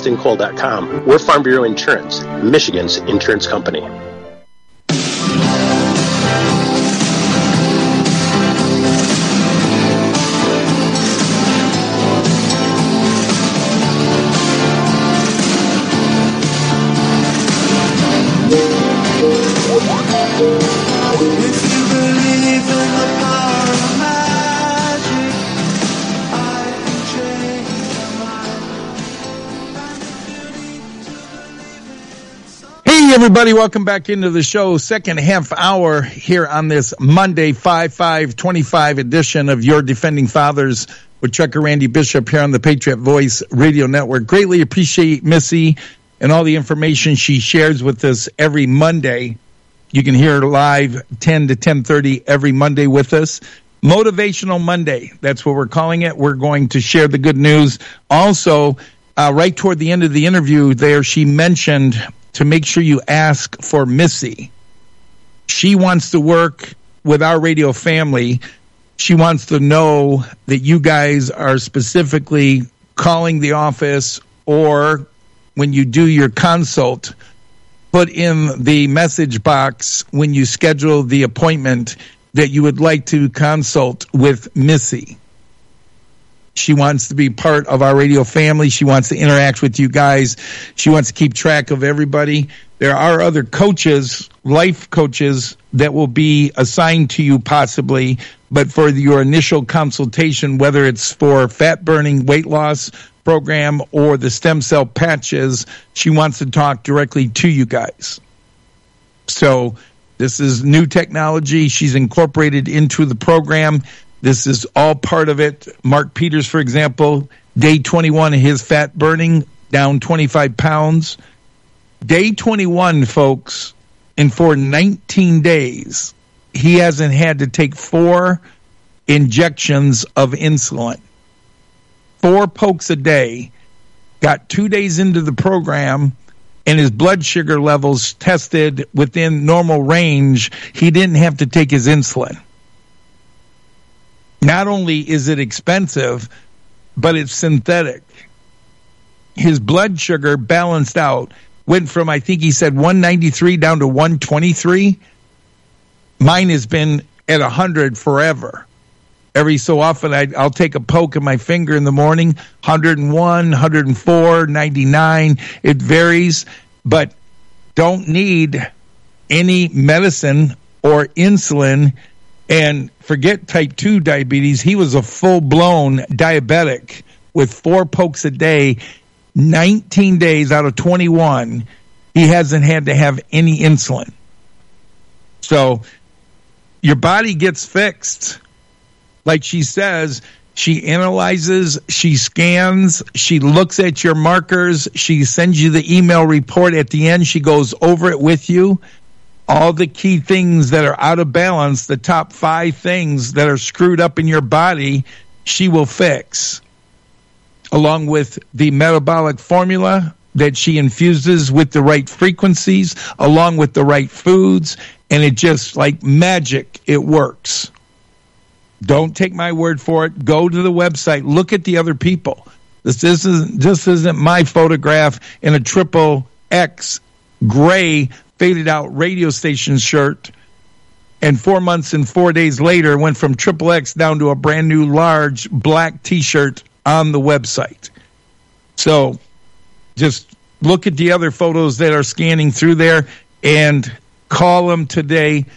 KristenCole.com. We're Farm Bureau Insurance, Michigan's insurance company. Everybody, welcome back into the show. Second half hour here on this Monday, 5/5/25 edition of Your Defending Fathers with Chuck and Randy Bishop here on the Patriot Voice Radio Network. Greatly appreciate Missy and all the information she shares with us every Monday. You can hear her live 10 to 10:30 every Monday with us. Motivational Monday, that's what we're calling it. We're going to share the good news. Also, right toward the end of the interview there, she mentioned to make sure you ask for Missy. She wants to work with our radio family. She wants to know that you guys are specifically calling the office, or when you do your consult, put in the message box when you schedule the appointment that you would like to consult with Missy. She wants to be part of our radio family. She wants to interact with you guys. She wants to keep track of everybody. There are other coaches, life coaches, that will be assigned to you possibly, but for your initial consultation, whether it's for fat burning, weight loss program, or the stem cell patches, she wants to talk directly to you guys. So this is new technology. She's incorporated into the program. This is all part of it. Mark Peters, for example, day 21 of his fat burning, down 25 pounds. Day 21, folks, and for 19 days, he hasn't had to take 4 injections of insulin. 4 pokes a day. Got 2 days into the program, and his blood sugar levels tested within normal range. He didn't have to take his insulin. Not only is it expensive, but it's synthetic. His blood sugar balanced out, went from, I think he said 193 down to 123. Mine has been at 100 forever. Every so often, I'll take a poke of my finger in the morning, 101, 104, 99. It varies, but don't need any medicine or insulin. And forget type 2 diabetes. He was a full-blown diabetic with 4 pokes a day, 19 days out of 21. He hasn't had to have any insulin. So your body gets fixed. Like she says, she analyzes, she scans, she looks at your markers, she sends you the email report at the end. She goes over it with you. All the key things that are out of balance, the top 5 things that are screwed up in your body, she will fix. Along with the metabolic formula that she infuses with the right frequencies, along with the right foods, and it just like magic, it works. Don't take my word for it. Go to the website. Look at the other people. This isn't my photograph in a XXX gray faded out radio station shirt, and 4 months and 4 days later went from XXX down to a brand new large black t-shirt on the website. So just look at the other photos that are scanning through there and call them today,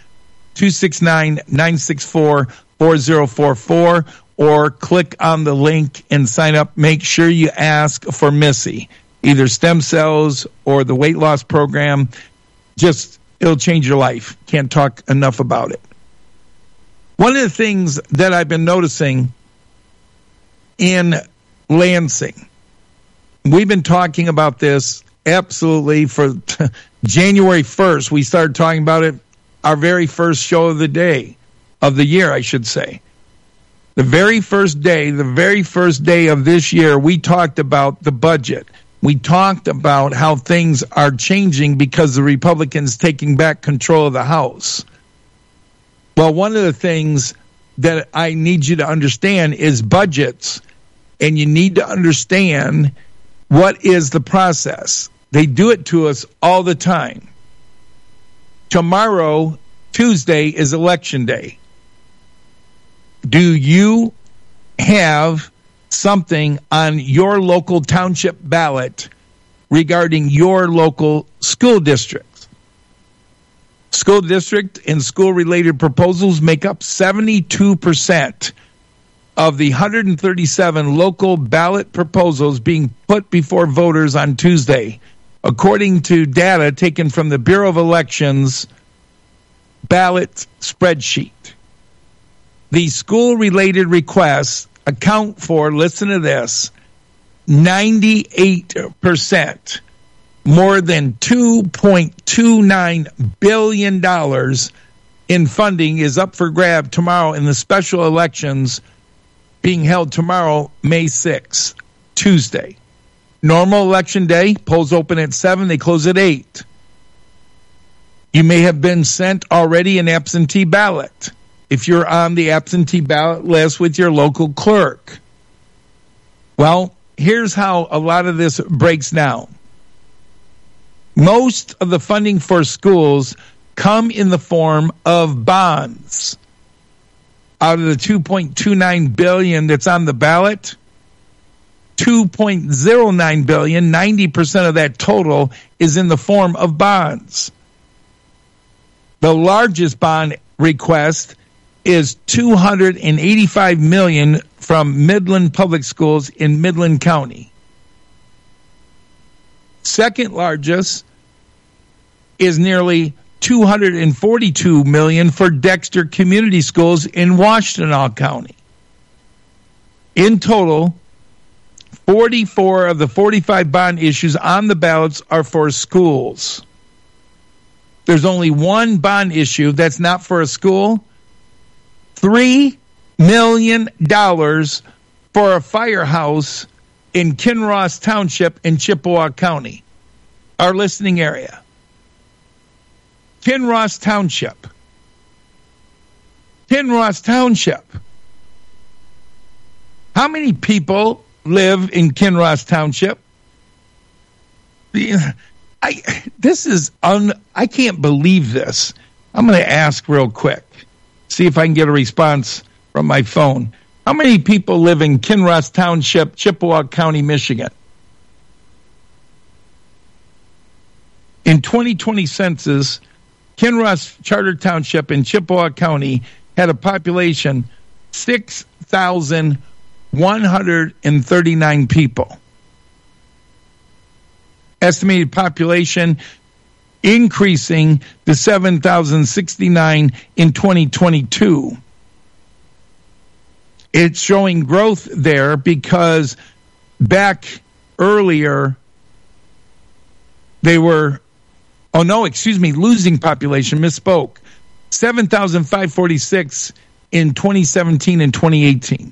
269-964-4044, or click on the link and sign up. Make sure you ask for Missy, either stem cells or the weight loss program. Just, it'll change your life. Can't talk enough about it. One of the things that I've been noticing in Lansing, we've been talking about this absolutely for January 1st. We started talking about it, our very first show of the year, I should say. The very first day of this year, we talked about the budget. We talked about how things are changing because the Republicans taking back control of the House. Well, one of the things that I need you to understand is budgets. And you need to understand What is the process? They do it to us all the time. Tomorrow, Tuesday, is Election Day. Do you have something on your local township ballot regarding your local school district? School district and school-related proposals make up 72% of the 137 local ballot proposals being put before voters on Tuesday, according to data taken from the Bureau of Elections ballot spreadsheet. The school-related requests account for, listen to this, 98%, more than $2.29 billion in funding is up for grab tomorrow in the special elections being held tomorrow, May 6th, Tuesday. Normal election day, polls open at 7, they close at 8. You may have been sent already an absentee ballot if you're on the absentee ballot list with your local clerk. Well, here's how a lot of this breaks down. Most of the funding for schools come in the form of bonds. Out of the $2.29 billion that's on the ballot, $2.09 billion, 90% of that total, is in the form of bonds. The largest bond request is $285 million from Midland Public Schools in Midland County. Second largest is nearly $242 million for Dexter Community Schools in Washtenaw County. In total, 44 of the 45 bond issues on the ballots are for schools. There's only one bond issue that's not for a school. $3 million for a firehouse in Kinross Township in Chippewa County, our listening area. Kinross Township. Kinross Township. How many people live in Kinross Township? I can't believe this. I'm going to ask real quick. See if I can get a response from my phone. How many people live in Kinross Township, Chippewa County, Michigan? In 2020 census, Kinross Charter Township in Chippewa County had a population 6,139 people. Estimated population increasing to 7,069 in 2022. It's showing growth there because back earlier they were, losing population, misspoke. 7,546 in 2017 and 2018.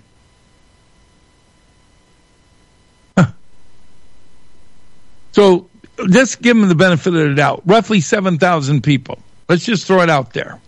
So just give them the benefit of the doubt. Roughly 7,000 people. Let's just throw it out there.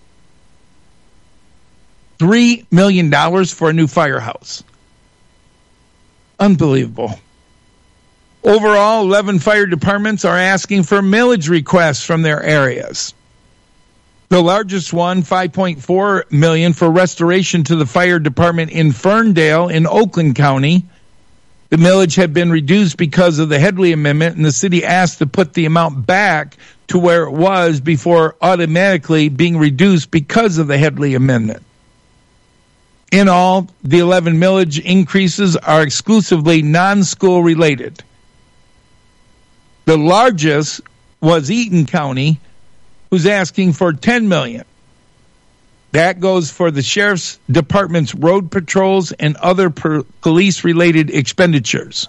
$3 million for a new firehouse. Unbelievable. Overall, 11 fire departments are asking for millage requests from their areas. The largest one, $5.4 million for restoration to the fire department in Ferndale in Oakland County. The millage had been reduced because of the Headley Amendment, and the city asked to put the amount back to where it was before automatically being reduced because of the Headley Amendment. In all, the 11 millage increases are exclusively non-school related. The largest was Eaton County, who's asking for $10 million. That goes for the Sheriff's Department's road patrols and other police-related expenditures.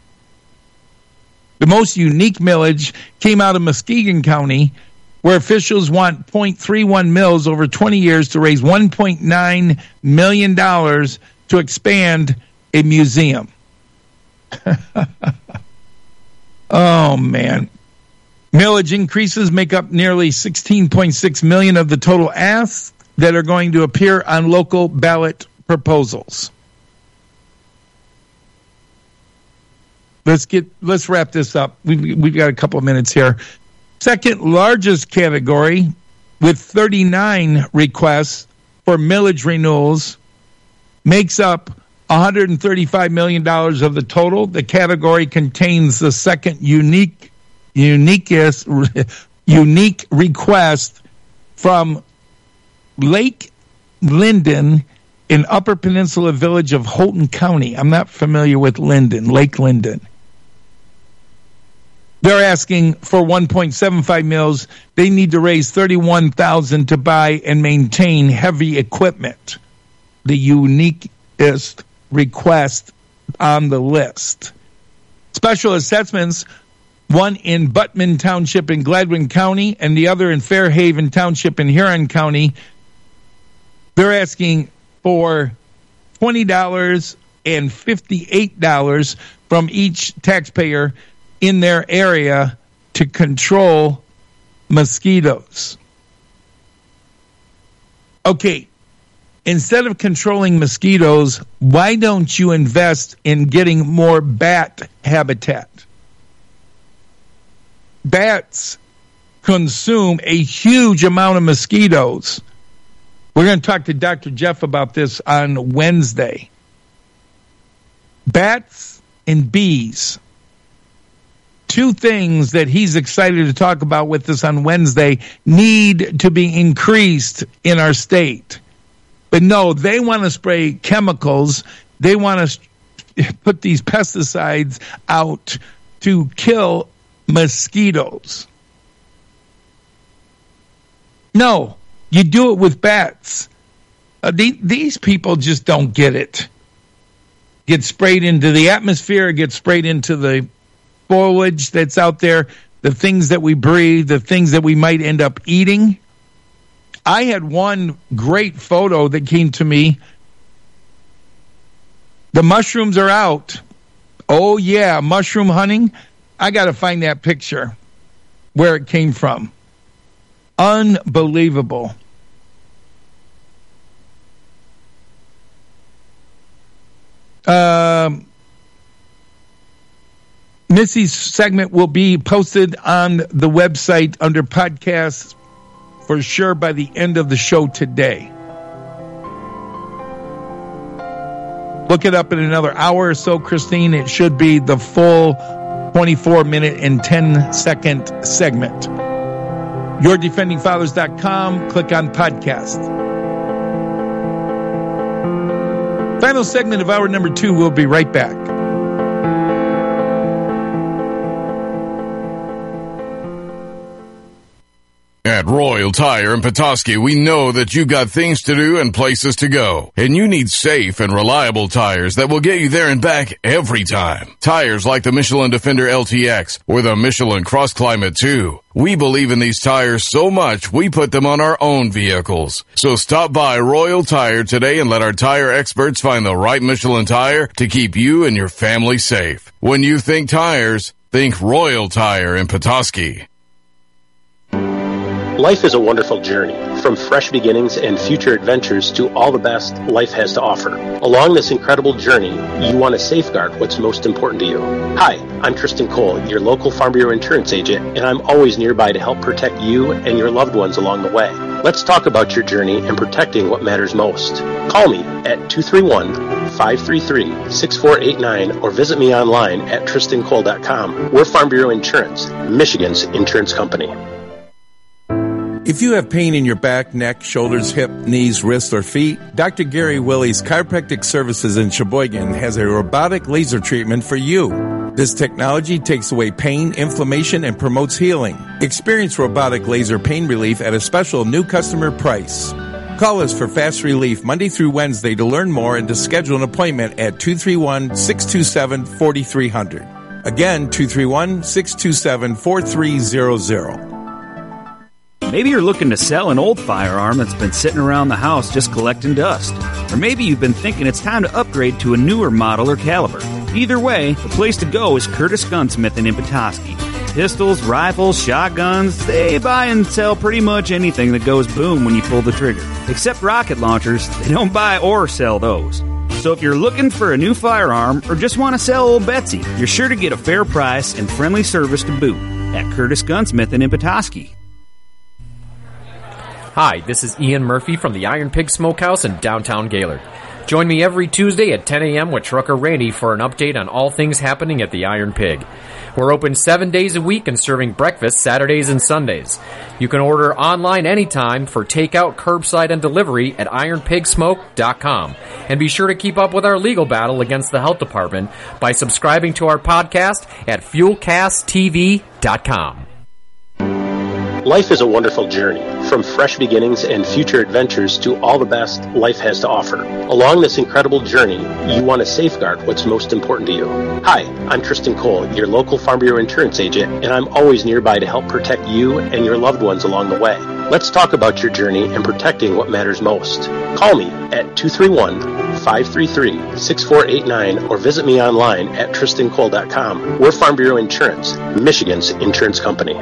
The most unique millage came out of Muskegon County, where officials want .31 mils over 20 years to raise $1.9 million to expand a museum. Oh, man. Millage increases make up nearly $16.6 million of the total asks that are going to appear on local ballot proposals. Let's wrap this up. We've got a couple of minutes here. Second largest category with 39 requests for millage renewals makes up $135 million of the total. The category contains the second unique request from Lake Linden in Upper Peninsula Village of Houghton County. I'm not familiar with Linden, Lake Linden. They're asking for 1.75 mils. They need to raise $31,000 to buy and maintain heavy equipment. The uniquest request on the list. Special assessments, one in Buttman Township in Gladwin County and the other in Fairhaven Township in Huron County. They're asking for $20 and $58 from each taxpayer in their area to control mosquitoes. Okay, instead of controlling mosquitoes, why don't you invest in getting more bat habitat? Bats consume a huge amount of mosquitoes. We're going to talk to Dr. Jeff about this on Wednesday. Bats and bees. Two things that he's excited to talk about with us on Wednesday need to be increased in our state. But no, they want to spray chemicals. They want to put these pesticides out to kill mosquitoes. No, you do it with bats. These people just don't get it. Get sprayed into the atmosphere, get sprayed into the foliage that's out there, the things that we breathe, the things that we might end up eating. I had one great photo that came to me. The mushrooms are out. Oh, yeah, mushroom hunting. I got to find that picture where it came from. Unbelievable. Missy's segment will be posted on the website under podcasts for sure by the end of the show today. Look it up in another hour or so, Christine. It should be the full 24-minute and 10-second segment. YourDefendingFathers.com. Click on podcast. Final segment of hour number 2. We'll be right back. At Royal Tire in Petoskey, we know that you've got things to do and places to go, and you need safe and reliable tires that will get you there and back every time. Tires like the Michelin Defender LTX or the Michelin Cross Climate 2. We believe in these tires so much, we put them on our own vehicles. So stop by Royal Tire today and let our tire experts find the right Michelin tire to keep you and your family safe. When you think tires, think Royal Tire in Petoskey. Life is a wonderful journey, from fresh beginnings and future adventures to all the best life has to offer. Along this incredible journey, you want to safeguard what's most important to you. Hi, I'm Tristan Cole, your local Farm Bureau insurance agent, and I'm always nearby to help protect you and your loved ones along the way. Let's talk about your journey and protecting what matters most. Call me at 231-533-6489 or visit me online at tristancole.com. We're Farm Bureau Insurance, Michigan's insurance company. If you have pain in your back, neck, shoulders, hip, knees, wrists, or feet, Dr. Gary Willie's Chiropractic Services in Sheboygan has a robotic laser treatment for you. This technology takes away pain, inflammation, and promotes healing. Experience robotic laser pain relief at a special new customer price. Call us for fast relief Monday through Wednesday to learn more and to schedule an appointment at 231-627-4300. Again, 231-627-4300. Maybe you're looking to sell an old firearm that's been sitting around the house just collecting dust. Or maybe you've been thinking it's time to upgrade to a newer model or caliber. Either way, the place to go is Curtis Gunsmith in Petoskey. Pistols, rifles, shotguns, they buy and sell pretty much anything that goes boom when you pull the trigger. Except rocket launchers, they don't buy or sell those. So if you're looking for a new firearm or just want to sell old Betsy, you're sure to get a fair price and friendly service to boot at Curtis Gunsmith in Petoskey. Hi, this is Ian Murphy from the Iron Pig Smokehouse in downtown Gaylord. Join me every Tuesday at 10 a.m. with Trucker Randy for an update on all things happening at the Iron Pig. We're open 7 days a week and serving breakfast Saturdays and Sundays. You can order online anytime for takeout, curbside, and delivery at ironpigsmoke.com. And be sure to keep up with our legal battle against the health department by subscribing to our podcast at fuelcasttv.com. Life is a wonderful journey, from fresh beginnings and future adventures to all the best life has to offer. Along this incredible journey, you want to safeguard what's most important to you. Hi, I'm Tristan Cole, your local Farm Bureau insurance agent, and I'm always nearby to help protect you and your loved ones along the way. Let's talk about your journey and protecting what matters most. Call me at 231-533-6489 or visit me online at tristancole.com. We're Farm Bureau Insurance, Michigan's insurance company.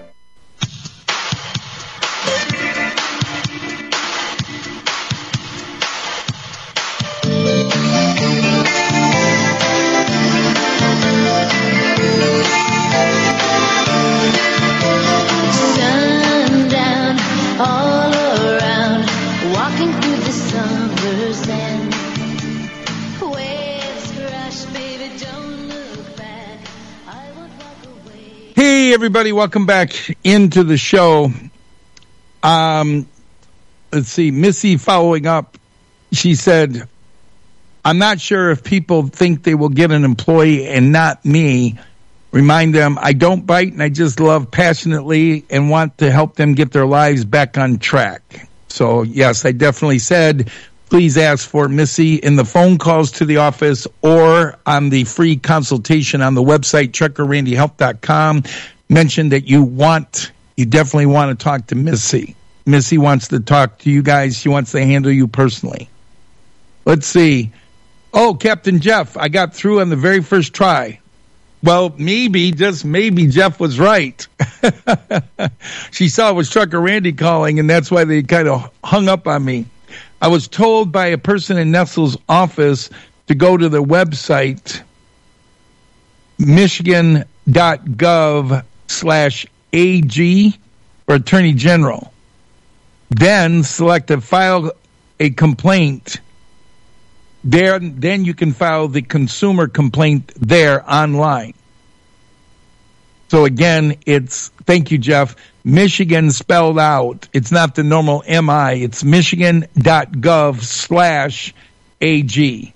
Hey, everybody, welcome back into the show. Let's see, Missy following up, she said, I'm not sure if people think they will get an employee and not me. Remind them I don't bite and I just love passionately and want to help them get their lives back on track. So, yes, I definitely said, please ask for Missy in the phone calls to the office or on the free consultation on the website, truckerrandyhealth.com. Mention that you definitely want to talk to Missy. Missy wants to talk to you guys. She wants to handle you personally. Let's see. Oh, Captain Jeff, I got through on the very first try. Well, maybe, just maybe, Jeff was right. She saw it was Trucker Randy calling, and that's why they kind of hung up on me. I was told by a person in Nestle's office to go to the website, michigan.gov/AG or Attorney General. Then select file a complaint. Then you can file the consumer complaint there online. So again, thank you, Jeff, Michigan spelled out. It's not the normal MI. It's michigan.gov/AG.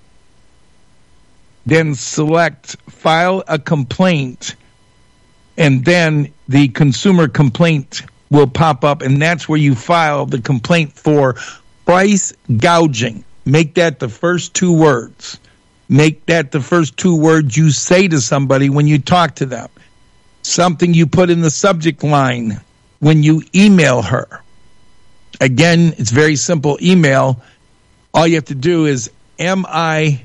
Then select file a complaint, and then the consumer complaint will pop up, and that's where you file the complaint for price gouging. Make that the first two words. Make that the first two words you say to somebody when you talk to them. Something you put in the subject line when you email her. Again, it's very simple email. All you have to do is MIAG.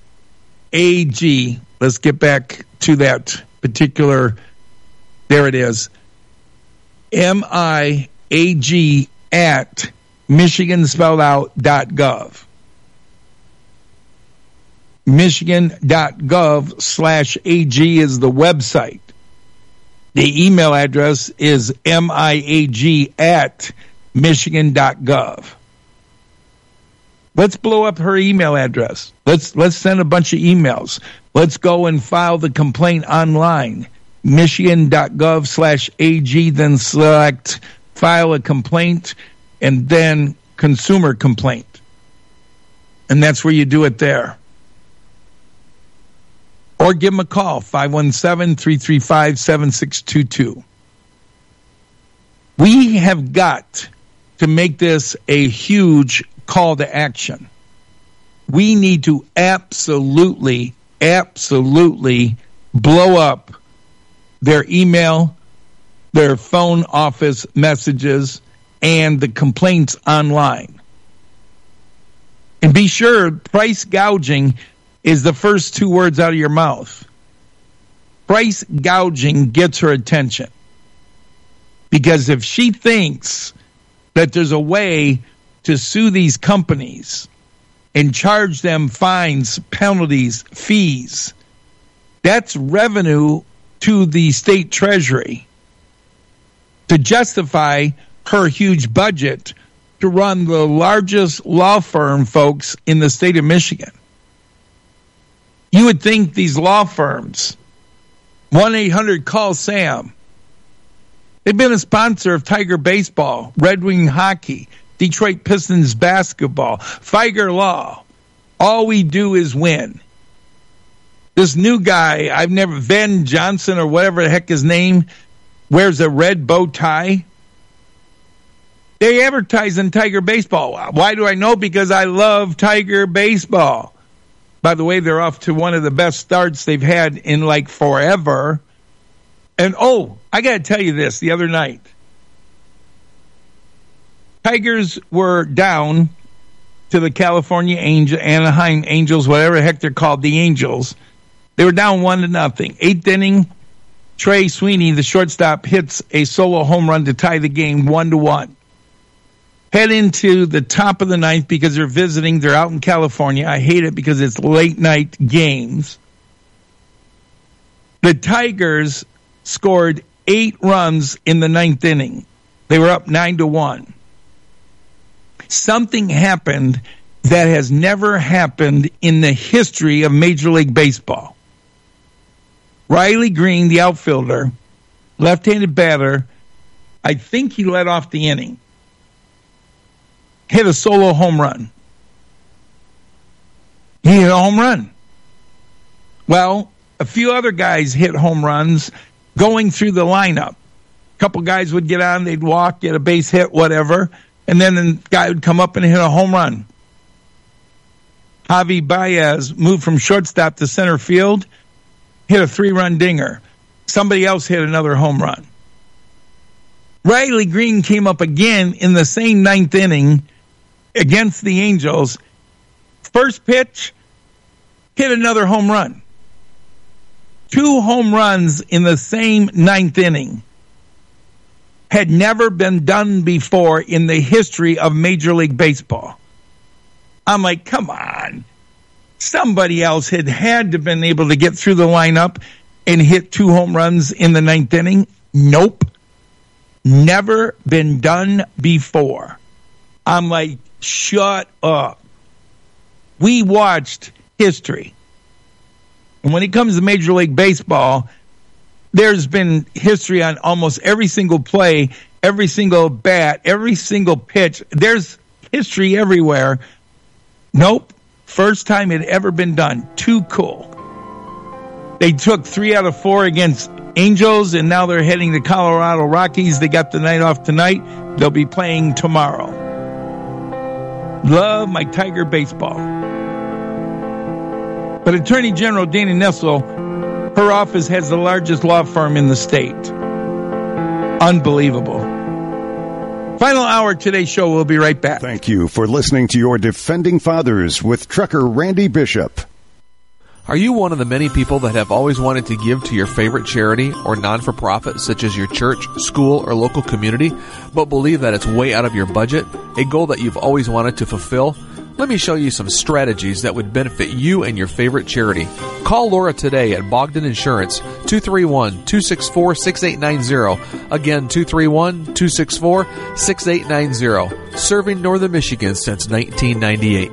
Let's get back to that particular. There it is. MIAG at michigan.gov. Michigan.gov/AG is the website. The email address is MIAG at michigan.gov. Let's blow up her email address. Let's send a bunch of emails. Let's go and file the complaint online. Michigan.gov/AG, then select file a complaint, and then consumer complaint. And that's where you do it there. Or give them a call, 517-335-7622. We have got to make this a huge call to action. We need to absolutely blow up their email, their phone office messages, and the complaints online. And be sure, price gouging is the first two words out of your mouth. Price gouging gets her attention. Because if she thinks that there's a way to sue these companies and charge them fines, penalties, fees. That's revenue to the state treasury to justify her huge budget to run the largest law firm, folks, in the state of Michigan. You would think these law firms, 1-800-CALL-SAM, they've been a sponsor of Tiger Baseball, Red Wing Hockey, Detroit Pistons Basketball, Feiger Law. All we do is win. This new guy, Van Johnson or whatever the heck his name, wears a red bow tie. They advertise in Tiger Baseball. Why do I know? Because I love Tiger Baseball. By the way, they're off to one of the best starts they've had in like forever. And I got to tell you this, the other night, Tigers were down to the California Anaheim Angels, whatever the heck they're called, the Angels. They were down 1-0. 8th inning, Trey Sweeney, the shortstop, hits a solo home run to tie the game 1-1. Head into the top of the ninth because they're visiting. They're out in California. I hate it because it's late night games. The Tigers scored 8 runs in the 9th inning. They were up 9-1. Something happened that has never happened in the history of Major League Baseball. Riley Green, the outfielder, left-handed batter, I think he led off the inning, hit a solo home run. He hit a home run. Well, a few other guys hit home runs going through the lineup. A couple guys would get on, they'd walk, get a base hit, whatever, and then the guy would come up and hit a home run. Javi Baez moved from shortstop to center field, hit a 3-run dinger. Somebody else hit another home run. Riley Green came up again in the same 9th inning against the Angels. First pitch, hit another home run. 2 home runs in the same 9th inning. Had never been done before in the history of Major League Baseball. I'm like, come on. Somebody else had to have been able to get through the lineup and hit 2 home runs in the 9th inning. Nope. Never been done before. I'm like, shut up. We watched history. And when it comes to Major League Baseball, there's been history on almost every single play, every single bat, every single pitch. There's history everywhere. Nope. First time it ever been done. Too cool. They took 3 out of 4 against Angels, and now they're heading to Colorado Rockies. They got the night off tonight. They'll be playing tomorrow. Love my Tiger Baseball. But Attorney General Dana Nessel, her office has the largest law firm in the state. Unbelievable. Final hour of today's show. We'll be right back. Thank you for listening to your Defending Fathers with Trucker Randy Bishop. Are you one of the many people that have always wanted to give to your favorite charity or non-for-profit, such as your church, school, or local community, but believe that it's way out of your budget, a goal that you've always wanted to fulfill? Let me show you some strategies that would benefit you and your favorite charity. Call Laura today at Bogdan Insurance, 231-264-6890. Again, 231-264-6890. Serving Northern Michigan since 1998.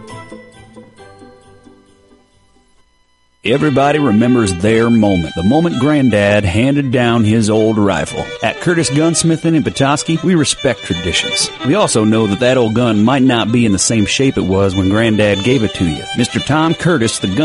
Everybody remembers their moment, the moment Granddad handed down his old rifle. At Curtis Gunsmithing in Petoskey, we respect traditions. We also know that old gun might not be in the same shape it was when Granddad gave it to you. Mr. Tom Curtis, the gun